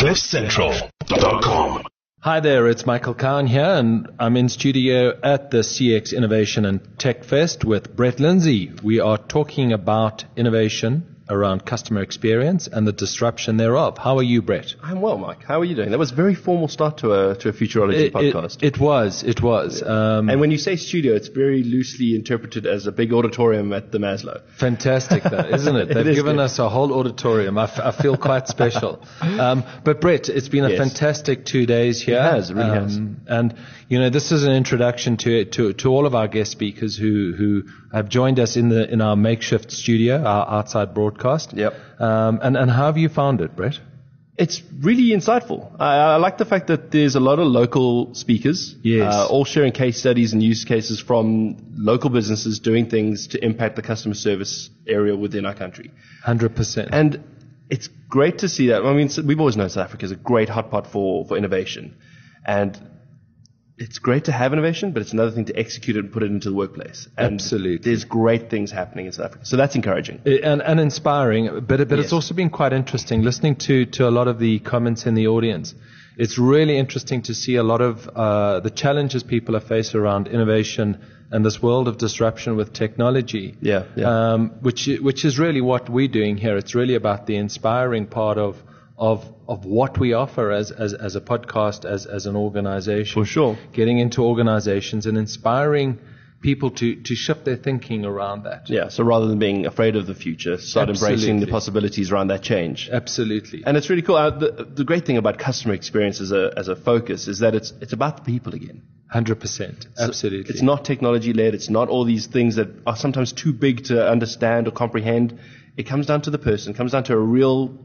CliffCentral.com. Hi there, it's Michael Kahn here, and I'm in studio at the CX Innovation and Tech Fest with Brett Lindsay. We are talking about innovation around customer experience and the disruption thereof. How are you, Brett? I'm well, Mike. How are you doing? That was a very formal start to a Futurology podcast. It was. And when you say studio, it's very loosely interpreted as a big auditorium at the Maslow. Fantastic, though, isn't it? They've given us a whole auditorium. I feel quite special. But Brett, it's been a fantastic 2 days here. It really has. And, you know, this is an introduction to all of our guest speakers who have joined us in our makeshift studio, our outside broadcast. Yep. And how have you found it, Brett? It's really insightful. I like the fact that there's a lot of local speakers, all sharing case studies and use cases from local businesses doing things to impact the customer service area within our country. 100%. And it's great to see that. I mean, we've always known South Africa is a great hotspot for innovation. And it's great to have innovation, but it's another thing to execute it and put it into the workplace. And absolutely. There's great things happening in South Africa. So that's encouraging. And inspiring. But it's also been quite interesting listening to a lot of the comments in the audience. It's really interesting to see a lot of the challenges people are faced around innovation and this world of disruption with technology. Which is really what we're doing here. It's really about the inspiring part of what we offer as a podcast, as an organization. For sure. Getting into organizations and inspiring people to shift their thinking around that. Yeah, so rather than being afraid of the future, start embracing the possibilities around that change. Absolutely. And it's really cool. The great thing about customer experience as a focus is that it's about the people again. 100%. Absolutely. It's not technology-led. It's not all these things that are sometimes too big to understand or comprehend. It comes down to the person. It comes down to a real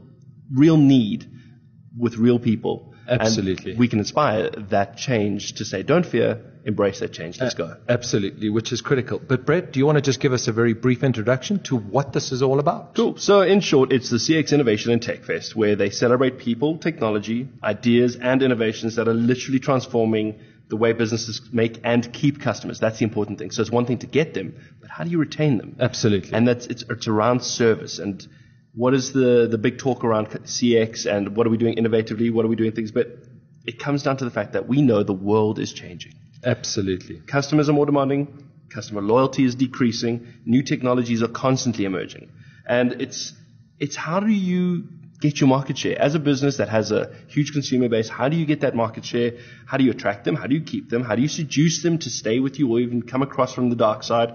need with real people. Absolutely. And we can inspire that change to say, don't fear, embrace that change. Let's go. Absolutely, which is critical. But Brett, do you want to just give us a very brief introduction to what this is all about? Cool. So in short, it's the CX Innovation and Tech Fest, where they celebrate people, technology, ideas, and innovations that are literally transforming the way businesses make and keep customers. That's the important thing. So it's one thing to get them, but how do you retain them? Absolutely. And it's around service and what is the big talk around CX and what are we doing innovatively? What are we doing things? But it comes down to the fact that we know the world is changing. Absolutely. Customers are more demanding. Customer loyalty is decreasing. New technologies are constantly emerging. And it's how do you get your market share? As a business that has a huge consumer base, how do you get that market share? How do you attract them? How do you keep them? How do you seduce them to stay with you or even come across from the dark side?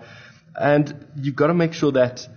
And you've got to make sure that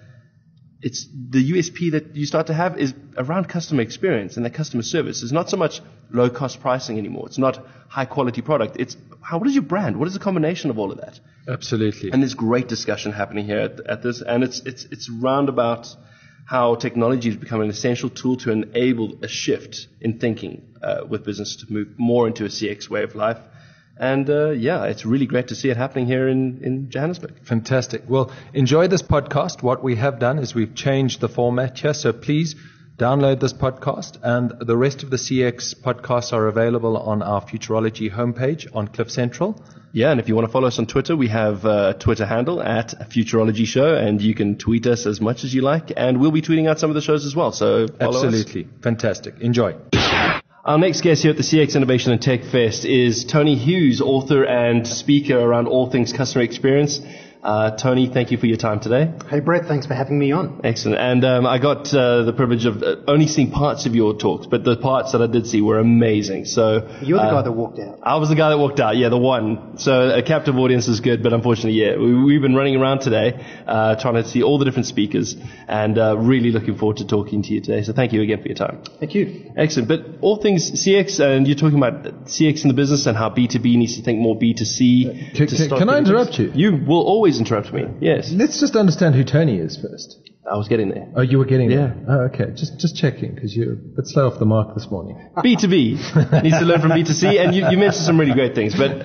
it's the USP that you start to have is around customer experience and that customer service. It's not so much low-cost pricing anymore. It's not high-quality product. It's what is your brand? What is the combination of all of that? Absolutely. And there's great discussion happening here at this, and it's round about how technology has become an essential tool to enable a shift in thinking with business to move more into a CX way of life. And, it's really great to see it happening here in Johannesburg. Fantastic. Well, enjoy this podcast. What we have done is we've changed the format here. So please download this podcast. And the rest of the CX podcasts are available on our Futurology homepage on Cliff Central. Yeah, and if you want to follow us on Twitter, we have a Twitter handle at Futurology Show, and you can tweet us as much as you like. And we'll be tweeting out some of the shows as well. So follow Absolutely. us. Fantastic. Enjoy. Our next guest here at the CX Innovation and Tech Fest is Tony Hughes, author and speaker around all things customer experience. Tony, thank you for your time today. Hey, Brett, thanks for having me on. Excellent. And I got the privilege of only seeing parts of your talks, but the parts that I did see were amazing. So you're the guy that walked out. I was the guy that walked out, the one. So a captive audience is good, but unfortunately, we've been running around today trying to see all the different speakers and really looking forward to talking to you today. So thank you again for your time. Thank you. Excellent. But all things CX, and you're talking about CX in the business and how B2B needs to think more B2C. Can I interrupt you? You will always interrupt me. Yes. Let's just understand who Tony is first. I was getting there. Oh, you were getting there? Oh, okay. Just checking, because you're a bit slow off the mark this morning. B2B needs to learn from B2C, and you mentioned some really great things, but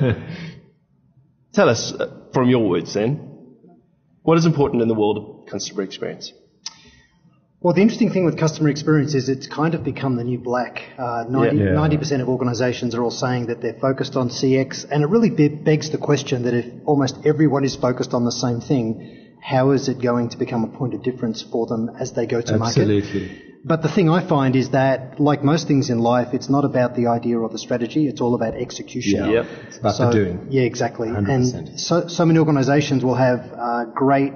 tell us, from your words then, what is important in the world of customer experience? Well, the interesting thing with customer experience is it's kind of become the new black. 90% of organizations are all saying that they're focused on CX, and it really begs the question that if almost everyone is focused on the same thing, how is it going to become a point of difference for them as they go to market? Absolutely. But the thing I find is that, like most things in life, it's not about the idea or the strategy. It's all about execution. Yeah. It's about the doing. Yeah, exactly. 100%. And so many organizations will have great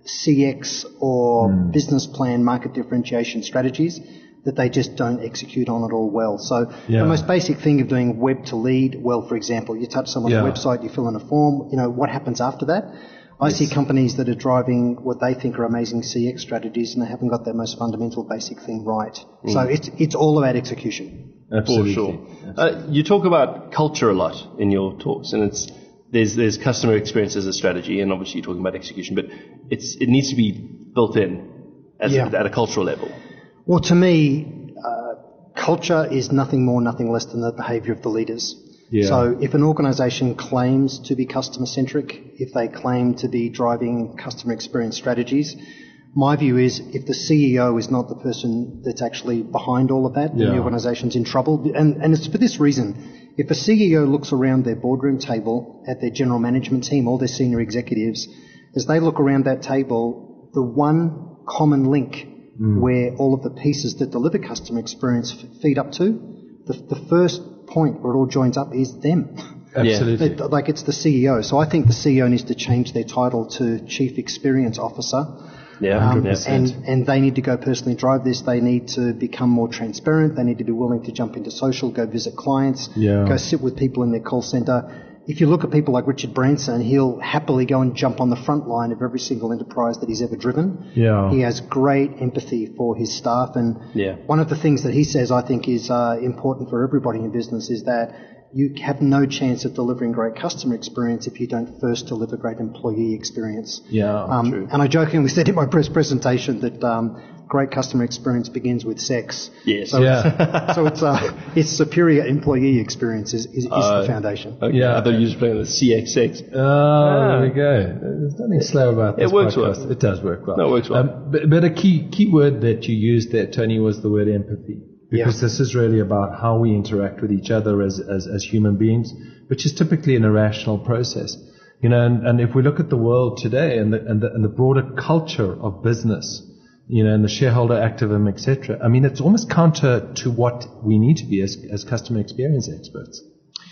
CX or business plan market differentiation strategies that they just don't execute on at all well. So the most basic thing of doing web to lead, well, for example, you touch someone's website, you fill in a form, what happens after that? I see companies that are driving what they think are amazing CX strategies and they haven't got that most fundamental basic thing right. So it's all about execution. Absolutely. For sure. You talk about culture a lot in your talks, and there's customer experience as a strategy, and obviously you're talking about execution, but it needs to be built in at a cultural level. Well, to me, culture is nothing more, nothing less than the behaviour of the leaders. Yeah. So if an organisation claims to be customer-centric, if they claim to be driving customer experience strategies, my view is if the CEO is not the person that's actually behind all of that, then the organisation's in trouble. And it's for this reason. If a CEO looks around their boardroom table at their general management team, all their senior executives, as they look around that table, the one common link where all of the pieces that deliver customer experience feed up to, the first point where it all joins up is them. Absolutely. Like it's the CEO. So I think the CEO needs to change their title to Chief Experience Officer. Yeah, 100%. And they need to go personally drive this. They need to become more transparent. They need to be willing to jump into social, go visit clients, go sit with people in their call center. If you look at people like Richard Branson, he'll happily go and jump on the front line of every single enterprise that he's ever driven. Yeah. He has great empathy for his staff. And one of the things that he says I think is important for everybody in business is that you have no chance of delivering great customer experience if you don't first deliver great employee experience. True. And I jokingly said in my press presentation that great customer experience begins with sex. Yes. So it's superior employee experience is the foundation. Okay. I thought you were playing the CX6. There we go. There's nothing slow about this. It works podcast. well. It does work well. No, it works well. But a key word that you used there, Tony, was the word empathy. Because this is really about how we interact with each other as human beings, which is typically an irrational process. And if we look at the world today and the broader culture of business, and the shareholder activism, etc. I mean, it's almost counter to what we need to be as customer experience experts.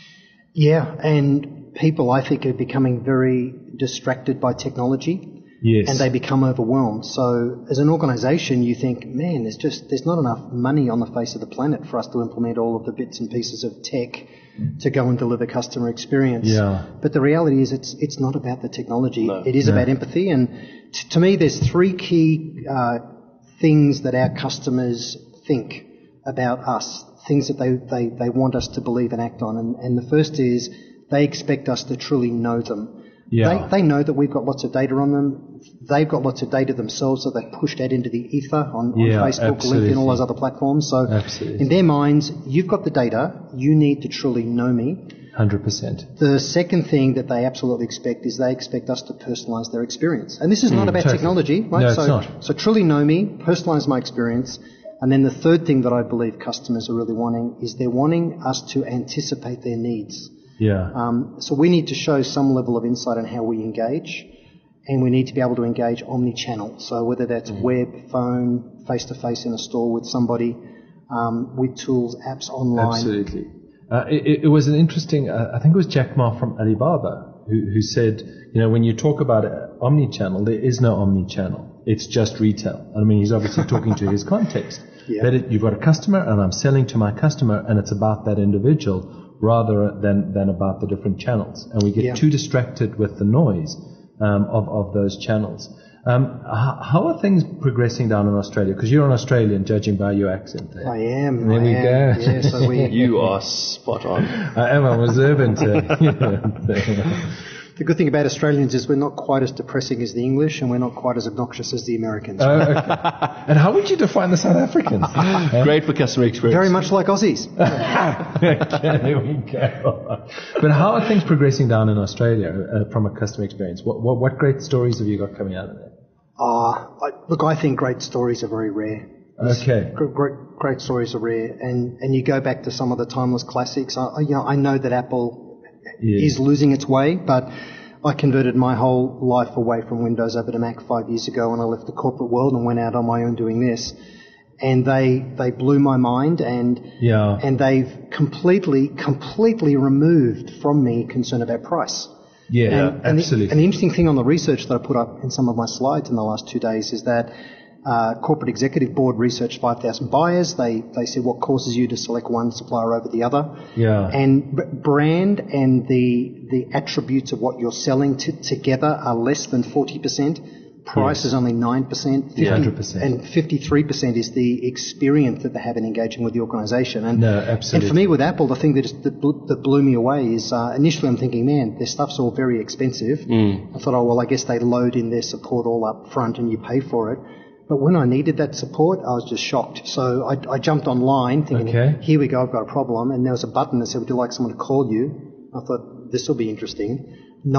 Yeah, and people, I think, are becoming very distracted by technology. Yes. And they become overwhelmed. So as an organisation, you think, man, there's not enough money on the face of the planet for us to implement all of the bits and pieces of tech to go and deliver customer experience. Yeah. But the reality is it's not about the technology. No. It is about empathy. And to me, there's three key things that our customers think about us, things that they want us to believe and act on. And the first is they expect us to truly know them. Yeah. They know that we've got lots of data on them. They've got lots of data themselves, so they push that into the ether on Facebook, absolutely. LinkedIn, all those other platforms. So in their minds, you've got the data. You need to truly know me. 100%. The second thing that they absolutely expect is they expect us to personalise their experience. And this is not about technology, right? No, it's not. So truly know me, personalise my experience. And then the third thing that I believe customers are really wanting is they're wanting us to anticipate their needs. Yeah. So we need to show some level of insight on how we engage, and we need to be able to engage omni-channel. So whether that's web, phone, face-to-face in a store with somebody, with tools, apps online. Absolutely. It was an interesting, I think it was Jack Ma from Alibaba who said, when you talk about omni-channel, there is no omni-channel. It's just retail. I mean, he's obviously talking to his context. Yeah. That you've got a customer and I'm selling to my customer and it's about that individual rather than about the different channels. And we get too distracted with the noise of those channels. How are things progressing down in Australia? Because you're an Australian, judging by your accent there. I am. There we go. Yeah, so you are spot on. I am. I was urban to. The good thing about Australians is we're not quite as depressing as the English, and we're not quite as obnoxious as the Americans. Oh, okay. And how would you define the South Africans? Great for customer experience. Very much like Aussies. Okay, there we go. But how are things progressing down in Australia from a customer experience? What great stories have you got coming out of there? Look, I think great stories are very rare. Okay. Great stories are rare, and you go back to some of the timeless classics. I know that Apple is losing its way, but I converted my whole life away from Windows over to Mac 5 years ago, and I left the corporate world and went out on my own doing this. And they blew my mind, and they've completely removed from me concern about price. Yeah, absolutely. And the interesting thing on the research that I put up in some of my slides in the last 2 days is that corporate executive board researched 5,000 buyers. They said what causes you to select one supplier over the other. Yeah. And brand and the attributes of what you're selling together are less than 40%. Price is only 9%, 100%. And 53% is the experience that they have in engaging with the organisation. And, absolutely. And for me with Apple, the thing that blew me away is initially I'm thinking, man, their stuff's all very expensive. I thought, I guess they load in their support all up front and you pay for it. But when I needed that support, I was just shocked. So I jumped online thinking, here we go, I've got a problem. And there was a button that said, would you like someone to call you? I thought, this will be interesting.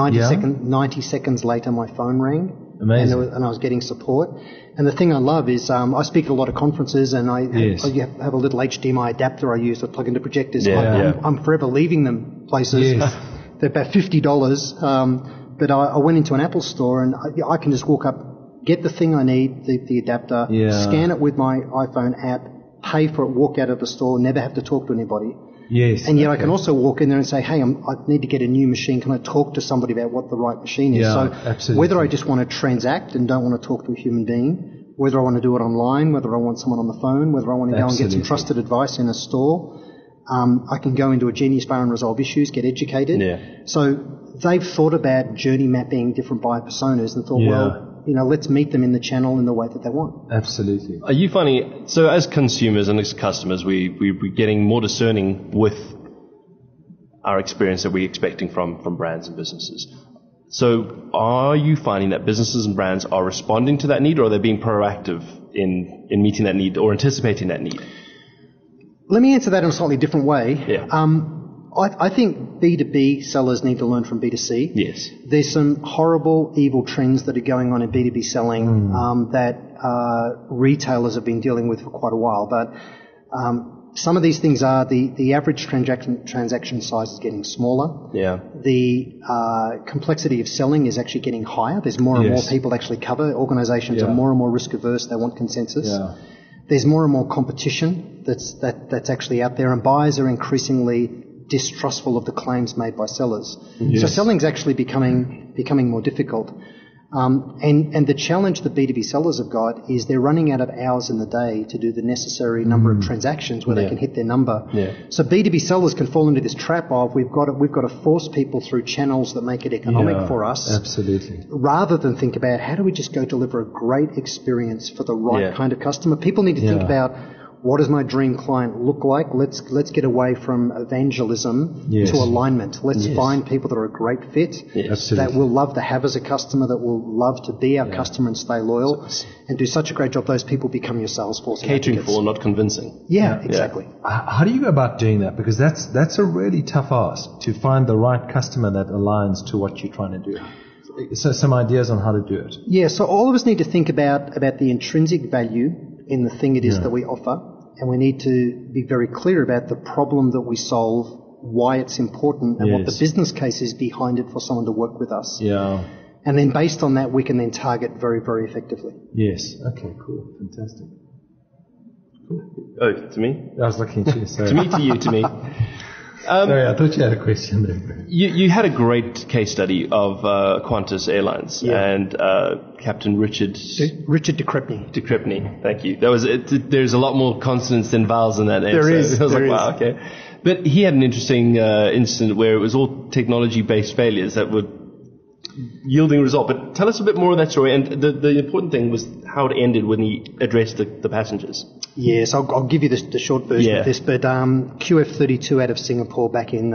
90 seconds later, my phone rang. Amazing. And I was getting support. And the thing I love is I speak at a lot of conferences, and I have a little HDMI adapter I use to plug into projectors. I'm forever leaving them places. Yes. They're about $50. But I went into an Apple store, and I can just walk up, get the thing I need, the adapter, scan it with my iPhone app, pay for it, walk out of the store, never have to talk to anybody. Yes. And yet I can also walk in there and say, hey, I need to get a new machine. Can I talk to somebody about what the right machine is? So absolutely. Whether I just want to transact and don't want to talk to a human being, whether I want to do it online, whether I want someone on the phone, whether I want to go and get some trusted advice in a store, I can go into a Genius Bar and resolve issues, get educated. Yeah. So they've thought about journey mapping different buyer personas and thought, let's meet them in the channel in the way that they want. Absolutely. Are you finding, so as consumers and as customers, we're getting more discerning with our experience that we're expecting from brands and businesses. So are you finding that businesses and brands are responding to that need, or are they being proactive in meeting that need or anticipating that need? Let me answer that in a slightly different way. Yeah. I think B2B sellers need to learn from B2C. Yes. There's some horrible, evil trends that are going on in B2B selling that retailers have been dealing with for quite a while. But some of these things are the average transaction size is getting smaller. Yeah. The complexity of selling is actually getting higher. There's more and more people to actually cover. Organisations are more and more risk averse. They want consensus. Yeah. There's more and more competition that's actually out there, and buyers are increasingly distrustful of the claims made by sellers. Yes. So selling's actually becoming more difficult. And the challenge that B2B sellers have got is they're running out of hours in the day to do the necessary number of transactions where they can hit their number. Yeah. So B2B sellers can fall into this trap of we've got to force people through channels that make it economic for us. Absolutely. Rather than think about how do we just go deliver a great experience for the right kind of customer. People need to think about, what does my dream client look like? Let's get away from evangelism to alignment. Let's find people that are a great fit, that will love to have as a customer, that will love to be our customer and stay loyal, and do such a great job. Those people become your sales force. Catering for, not convincing. Yeah, exactly. How do you go about doing that? Because that's a really tough ask, to find the right customer that aligns to what you're trying to do. So some ideas on how to do it. Yeah, so all of us need to think about the intrinsic value in the thing it is that we offer, and we need to be very clear about the problem that we solve, why it's important, and what the business case is behind it for someone to work with us. Yeah. And then based on that, we can then target very, very effectively. Yes. Okay, cool. Fantastic. Cool. Oh, to me? I was looking at you, sorry. to me. Sorry, I thought you had a question there. You had a great case study of Qantas Airlines and Captain Richard de Crespigny. Thank you. There's a lot more consonants than vowels in that name. There is. I was wow, okay. But he had an interesting incident where it was all technology-based failures that were yielding result. But tell us a bit more of that story. And the important thing was how it ended when he addressed the passengers. Yes, I'll give you the short version of this. But QF32 out of Singapore back in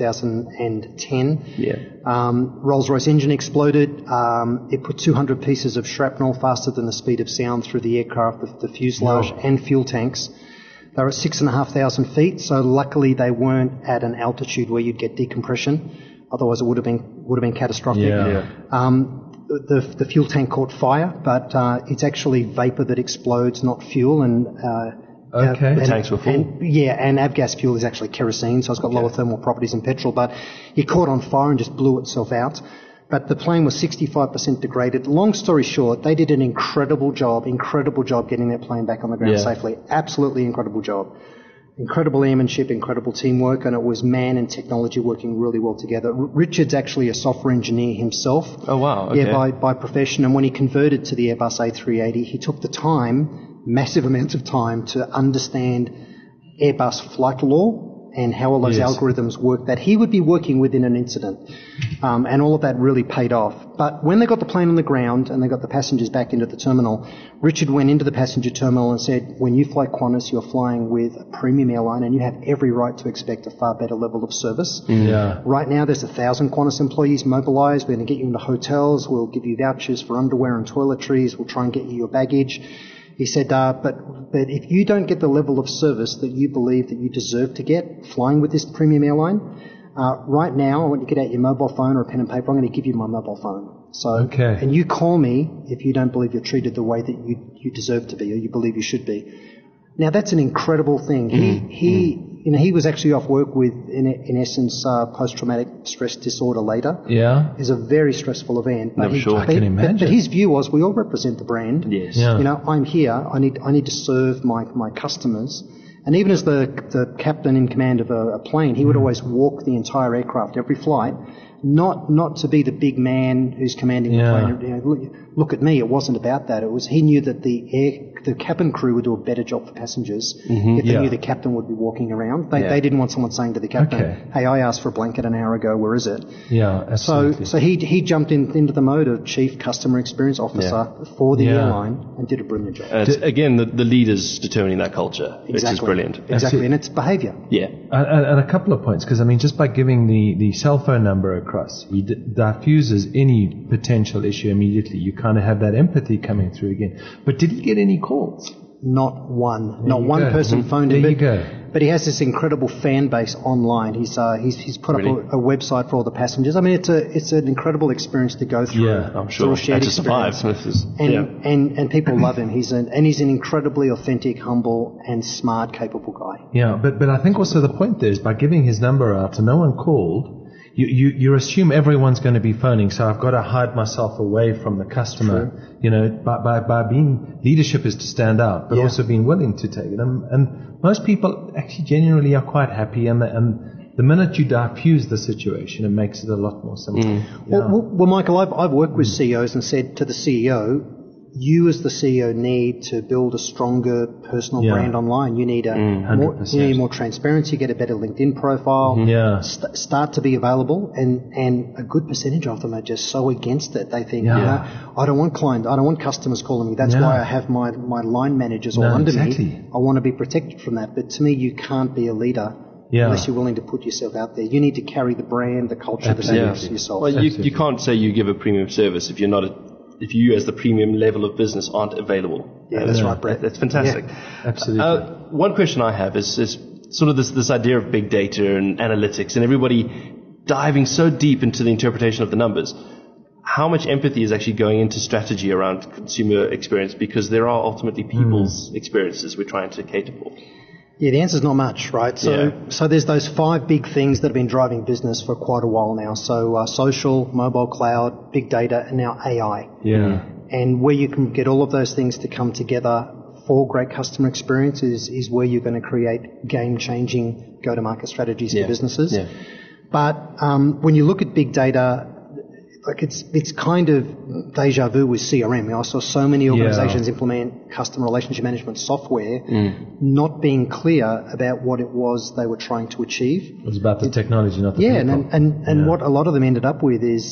2010. Yeah. Rolls-Royce engine exploded. It put 200 pieces of shrapnel faster than the speed of sound through the aircraft, the fuselage and fuel tanks. They were at 6,500 feet, so luckily they weren't at an altitude where you'd get decompression. Otherwise, it would have been catastrophic. Yeah. The fuel tank caught fire, but it's actually vapor that explodes, not fuel. And the tanks were full. And avgas fuel is actually kerosene, so it's got lower thermal properties than petrol. But it caught on fire and just blew itself out. but the plane was 65% degraded. Long story short, they did an incredible job getting that plane back on the ground safely. Absolutely incredible job. Incredible airmanship, incredible teamwork, and it was man and technology working really well together. Richard's actually a software engineer himself. Oh, wow. Okay. Yeah, by profession. And when he converted to the Airbus A380, he took the time, massive amounts of time, to understand Airbus flight law and how all those algorithms work that he would be working with in an incident. And all of that really paid off. But when they got the plane on the ground and they got the passengers back into the terminal, Richard went into the passenger terminal and said, when you fly Qantas, you're flying with a premium airline and you have every right to expect a far better level of service. Yeah. Right now, there's 1,000 Qantas employees mobilised. We're going to get you into hotels. We'll give you vouchers for underwear and toiletries. We'll try and get you your baggage. He said, but if you don't get the level of service that you believe that you deserve to get flying with this premium airline, right now I want you to get out your mobile phone or a pen and paper. I'm going to give you my mobile phone. So, and you call me if you don't believe you're treated the way that you deserve to be or you believe you should be. Now that's an incredible thing. He was actually off work with, in essence, post-traumatic stress disorder later. Yeah. It's a very stressful event. But I can imagine. But his view was, we all represent the brand. Yes. Yeah. You know, I'm here. I need to serve my customers. And even as the captain in command of a plane, he would always walk the entire aircraft every flight, not to be the big man who's commanding the plane. You know, look at me. It wasn't about that. It was he knew that the cabin crew would do a better job for passengers if they knew the captain would be walking around. They didn't want someone saying to the captain, "Hey, I asked for a blanket an hour ago. Where is it?" Yeah, absolutely. So he jumped into the mode of chief customer experience officer for the airline and did a brilliant job. Again, the leaders determining that culture, which is brilliant. Exactly, and it's behaviour. Yeah. And a couple of points, because I mean, just by giving the cell phone number across, he diffuses any potential issue immediately. You kind of have that empathy coming through again. But did he get any calls? Not one. Not one person phoned him. There you go. But he has this incredible fan base online. He's put up a website for all the passengers. I mean, it's an incredible experience to go through. Yeah, I'm sure. And to survive. And people love him. He's an incredibly authentic, humble, and smart, capable guy. Yeah, but I think also the point there is by giving his number out and no one called, you assume everyone's going to be phoning, so I've got to hide myself away from the customer. True. You know, by being leadership is to stand out, but also being willing to take it. And most people actually genuinely are quite happy, and the minute you diffuse the situation, it makes it a lot more simple. Yeah. Well, Michael, I've worked with CEOs and said to the CEO, you as the CEO need to build a stronger personal brand online. You need more transparency, get a better LinkedIn profile, start to be available, and a good percentage of them are just so against it. They think, I don't want clients, I don't want customers calling me. That's why I have my line managers all under me. I want to be protected from that. But to me, you can't be a leader unless you're willing to put yourself out there. You need to carry the brand, the culture, the values yourself. Well, you can't say you give a premium service if you're not if you as the premium level of business aren't available. Yeah, that's right, Brett. That's fantastic. Yeah, absolutely. One question I have is sort of this idea of big data and analytics and everybody diving so deep into the interpretation of the numbers. How much empathy is actually going into strategy around consumer experience? Because there are ultimately people's experiences we're trying to cater for. Yeah, the answer's not much, right? So there's those 5 big things that have been driving business for quite a while now. So social, mobile cloud, big data, and now AI. Yeah. And where you can get all of those things to come together for great customer experience is where you're going to create game-changing go-to-market strategies for businesses. Yeah. But when you look at big data, like it's kind of deja vu with CRM. I saw so many organizations implement customer relationship management software not being clear about what it was they were trying to achieve. It was about the technology, not the people. And what a lot of them ended up with is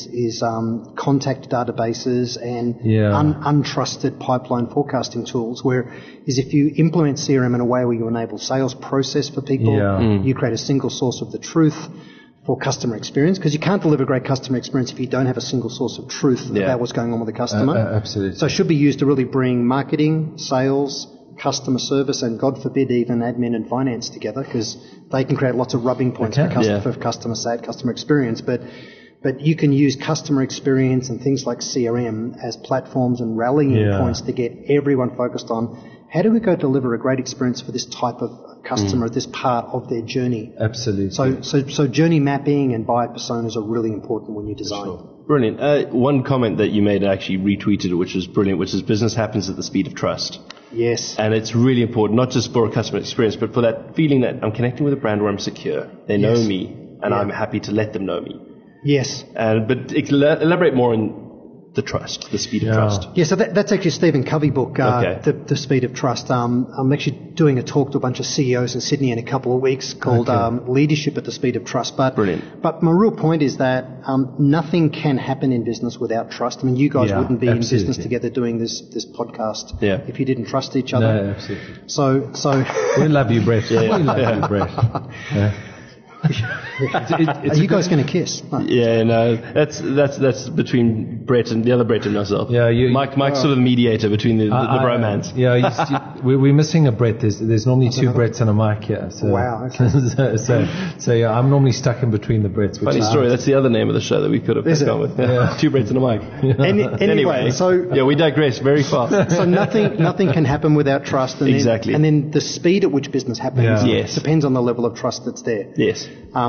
contact databases and untrusted pipeline forecasting tools, where is if you implement CRM in a way where you enable sales process for people, you create a single source of the truth for customer experience, because you can't deliver great customer experience if you don't have a single source of truth about what's going on with the customer. Absolutely. So it should be used to really bring marketing, sales, customer service, and God forbid even admin and finance together, because they can create lots of rubbing points for customer experience. But you can use customer experience and things like CRM as platforms and rallying points to get everyone focused on how do we go deliver a great experience for this type of customer at this part of their journey? Absolutely. So journey mapping and buyer personas are really important when you design. Sure. Brilliant. One comment that you made, I actually retweeted it, which was brilliant, which is business happens at the speed of trust. Yes. And it's really important, not just for a customer experience, but for that feeling that I'm connecting with a brand where I'm secure. They know me, and I'm happy to let them know me. Yes. But elaborate more on the trust, the speed of trust. Yeah, so that's actually a Stephen Covey book, The Speed of Trust. I'm actually doing a talk to a bunch of CEOs in Sydney in a couple of weeks called Leadership at the Speed of Trust. Brilliant. But my real point is that nothing can happen in business without trust. I mean, you guys wouldn't be in business together doing this podcast if you didn't trust each other. No, absolutely. So we love you, Brett. We love you, Brett. Yeah. Are you guys going to kiss? Yeah, no, that's between Brett and the other Brett and myself. Yeah, Mike's sort of the mediator between the bromance. We're missing a Brett. There's normally two Bretts and a Mike here. So, wow. Okay. so I'm normally stuck in between the Bretts. Funny story. That's the other name of the show that we could have gone with. Yeah. Two Bretts and a Mike. Anyway, so we digress very fast. So nothing can happen without trust. And exactly. Then the speed at which business happens depends on the level of trust that's there. Yes.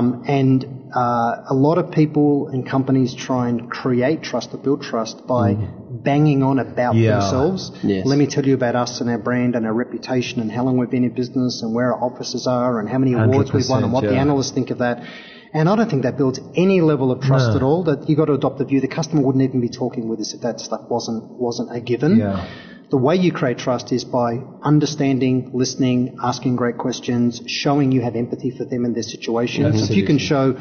A lot of people and companies try and create trust or build trust by banging on about themselves. Yes. Let me tell you about us and our brand and our reputation and how long we've been in business and where our offices are and how many awards we've won and what the analysts think of that. And I don't think that builds any level of trust at all. That you've got to adopt the view the customer wouldn't even be talking with us if that stuff wasn't a given. Yeah. The way you create trust is by understanding, listening, asking great questions, showing you have empathy for them and their situation. Absolutely. So if you can show,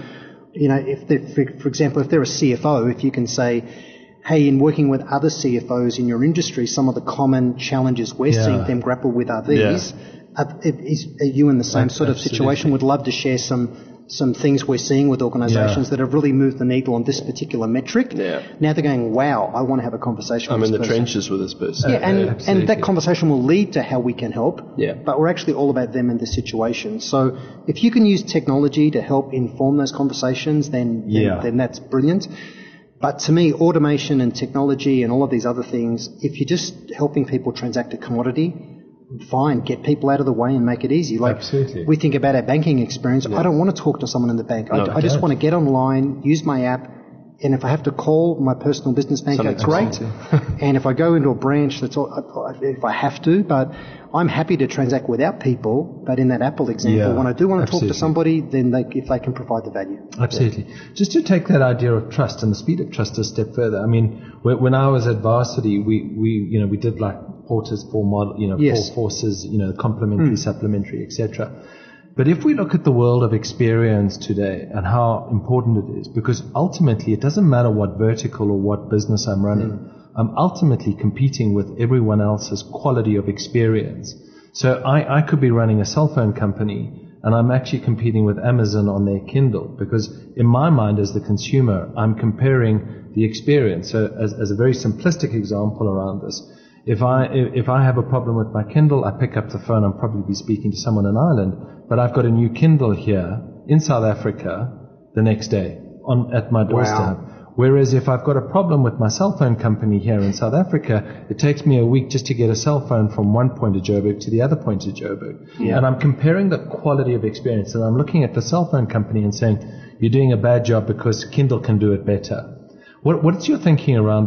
for example, if they're a CFO, if you can say, hey, in working with other CFOs in your industry, some of the common challenges we're seeing them grapple with are these. Are you in the same sort of situation? Would love to share some things we're seeing with organisations that have really moved the needle on this particular metric. Yeah. Now they're going, wow, I want to have a conversation with this person. I'm in the trenches with this person. Yeah, and that conversation will lead to how we can help. Yeah. But we're actually all about them and the situation. So if you can use technology to help inform those conversations, then that's brilliant. But to me, automation and technology and all of these other things, if you're just helping people transact a commodity, fine, get people out of the way and make it easy. Absolutely. We think about our banking experience. I don't want to talk to someone in the bank. I just want to get online, use my app, and if I have to call my personal business bank, that's great. And if I go into a branch, that's all, if I have to, but I'm happy to transact without people. But in that Apple example, when I do want to talk to somebody, then if they can provide the value. Absolutely. Just to take that idea of trust and the speed of trust a step further. I mean, when I was at Varsity, we did like Porter's four model, four forces, complementary, supplementary, etc. But if we look at the world of experience today and how important it is, because ultimately it doesn't matter what vertical or what business I'm running, I'm ultimately competing with everyone else's quality of experience. So I could be running a cell phone company and I'm actually competing with Amazon on their Kindle, because in my mind as the consumer, I'm comparing the experience. So as a very simplistic example around this, if I have a problem with my Kindle, I pick up the phone, I'll probably be speaking to someone in Ireland, but I've got a new Kindle here in South Africa the next day at my doorstep. Wow. Whereas if I've got a problem with my cell phone company here in South Africa, it takes me a week just to get a cell phone from one point of Joburg to the other point of Joburg. Yeah. And I'm comparing the quality of experience, and I'm looking at the cell phone company and saying, you're doing a bad job because Kindle can do it better. What's your thinking around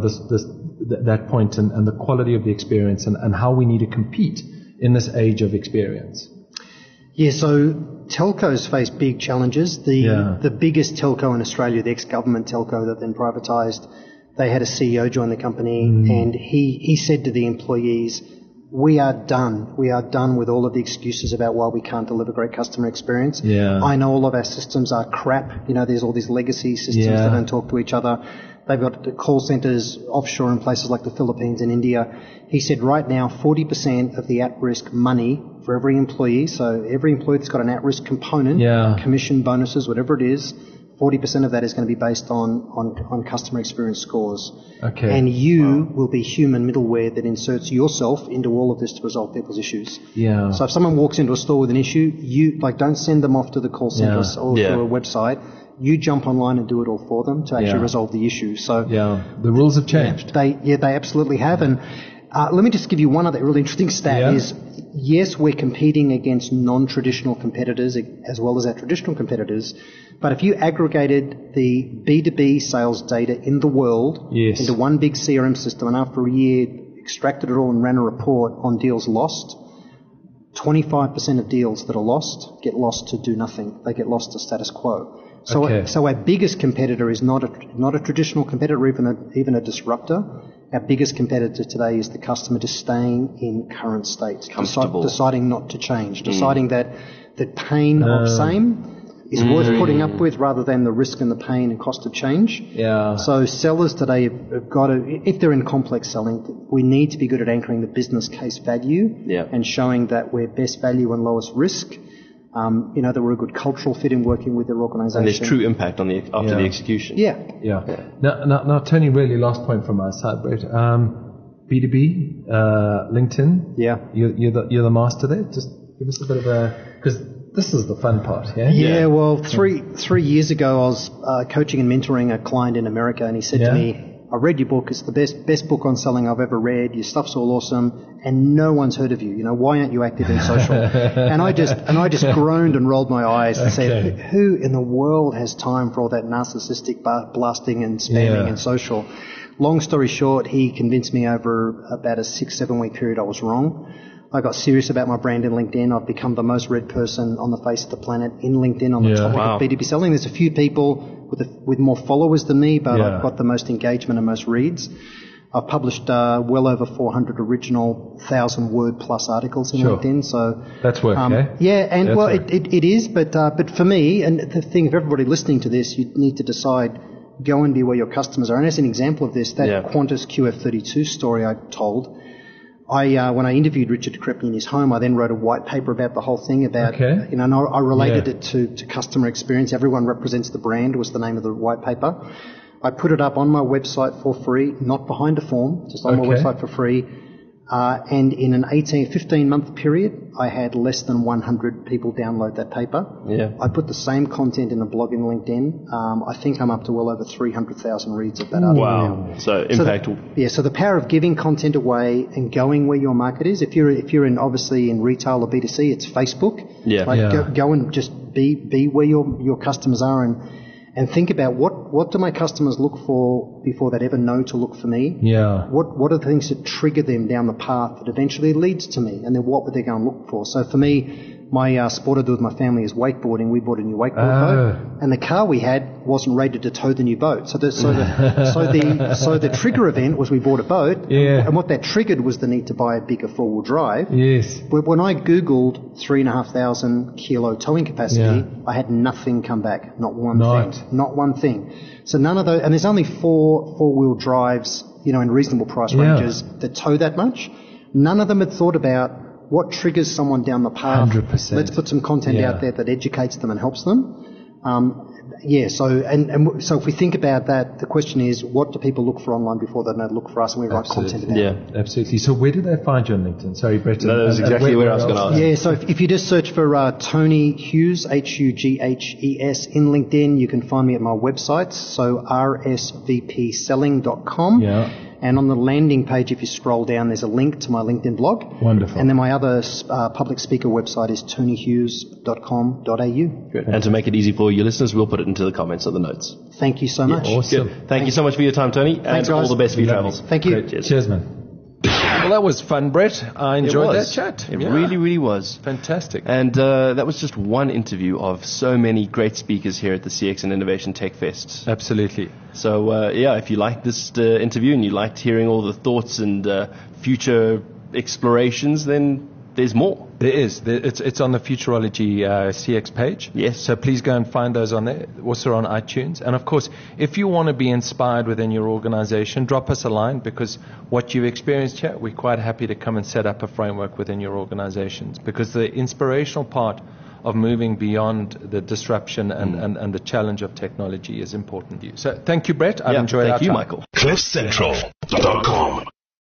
that point and the quality of the experience and how we need to compete in this age of experience? Yeah, so telcos face big challenges. The biggest telco in Australia, the ex-government telco that then privatised, they had a CEO join the company and he said to the employees, we are done. We are done with all of the excuses about why we can't deliver great customer experience. Yeah. I know all of our systems are crap. There's all these legacy systems that don't talk to each other. They've got the call centres offshore in places like the Philippines and India. He said right now 40% of the at-risk money for every employee, so every employee that's got an at-risk component, commission, bonuses, whatever it is, 40% of that is going to be based on customer experience scores. Okay. And you will be human middleware that inserts yourself into all of this to resolve people's issues. Yeah. So if someone walks into a store with an issue, you don't send them off to the call centres or to a website. You jump online and do it all for them to actually resolve the issue. So the rules have changed. They absolutely have. And Let me just give you one other really interesting stat. Yeah. Is yes, we're competing against non-traditional competitors as well as our traditional competitors. But if you aggregated the B2B sales data in the world into one big CRM system, and after a year extracted it all and ran a report on deals lost, 25% of deals that are lost get lost to do nothing. They get lost to status quo. So our biggest competitor is not a traditional competitor, even a disruptor. Our biggest competitor today is the customer just staying in current state, deciding not to change, deciding that the pain of same is worth putting up with rather than the risk and the pain and cost of change. Yeah. So sellers today have got to, if they're in complex selling, we need to be good at anchoring the business case value and showing that we're best value and lowest risk. That we're a good cultural fit in working with their organisation. And there's true impact after the execution. Yeah. Now, Tony, really last point from my side, Brett. B2B, LinkedIn. Yeah. You're the master there. Just give us a bit of because this is the fun part. Yeah. Yeah. Well, three years ago, I was coaching and mentoring a client in America, and he said to me, I read your book. It's the best book on selling I've ever read. Your stuff's all awesome, and no one's heard of you. Why aren't you active in social? and I just groaned and rolled my eyes and said, who in the world has time for all that narcissistic blasting and spamming and social? Long story short, he convinced me over about a 6-7 week period I was wrong. I got serious about my brand in LinkedIn. I've become the most read person on the face of the planet in LinkedIn on the topic of B2B selling. There's a few people with more followers than me, but I've got the most engagement and most reads. I've published well over 400 original 1,000-word plus articles in LinkedIn. So that's work, yeah, and it is, but for me, and the thing, if everybody listening to this, you need to decide, go and be where your customers are. And as an example of this, that Qantas QF32 story I told, when I interviewed Richard Crepney in his home, I then wrote a white paper about the whole thing about, and I related it to customer experience. Everyone represents the brand was the name of the white paper. I put it up on my website for free, not behind a form, just on my website for free. And in an 15-month period, I had less than 100 people download that paper. Yeah. I put the same content in a blog in LinkedIn. I think I'm up to well over 300,000 reads of that article. Wow. So impactful. So the power of giving content away and going where your market is. If you're obviously in retail or B2C, it's Facebook. Go and just be where your customers are and think about what do my customers look for before they'd ever know to look for me? Yeah. What are the things that trigger them down the path that eventually leads to me? And then what would they go and look for? So for me, my sport I do with my family is wakeboarding. We bought a new wakeboard boat, and the car we had wasn't rated to tow the new boat. So the trigger event was we bought a boat, and what that triggered was the need to buy a bigger 4-wheel drive. Yes. But when I Googled 3,500 kilo towing capacity, I had nothing come back, not one thing. So none of those, and there's only 4-wheel drives, in reasonable price ranges that tow that much. None of them had thought about what triggers someone down the path. 100%. Let's put some content out there that educates them and helps them. So if we think about that, the question is, what do people look for online before they know to look for us, and we write content about it? Yeah, absolutely. So where do they find you on LinkedIn? Sorry, Brett. No, that was exactly where I was going to ask. Yeah, so if you just search for Tony Hughes, Hughes, in LinkedIn, you can find me at my website, so rsvpselling.com. Yeah. And on the landing page, if you scroll down, there's a link to my LinkedIn blog. Wonderful. And then my other public speaker website is tonyhughes.com.au. Good. And to make it easy for your listeners, we'll put it into the comments of the notes. Thank you so much. Awesome. Good. Thank you so much for your time, Tony. Thanks, and guys. all the best for your travels. Thank you. Great. Cheers, man. Well, that was fun, Brett. I enjoyed that chat. It really, really was. Fantastic. And that was just one interview of so many great speakers here at the CX and Innovation Tech Fest. Absolutely. So, if you liked this interview and you liked hearing all the thoughts and future explorations, then there's more. There is. It's on the Futurology CX page. Yes. So please go and find those on there. Also on iTunes. And of course, if you want to be inspired within your organization, drop us a line, because what you've experienced here, we're quite happy to come and set up a framework within your organizations, because the inspirational part of moving beyond the disruption and the challenge of technology is important to you. So thank you, Brett. I've enjoyed our time. Thank you, Michael. CliffCentral.com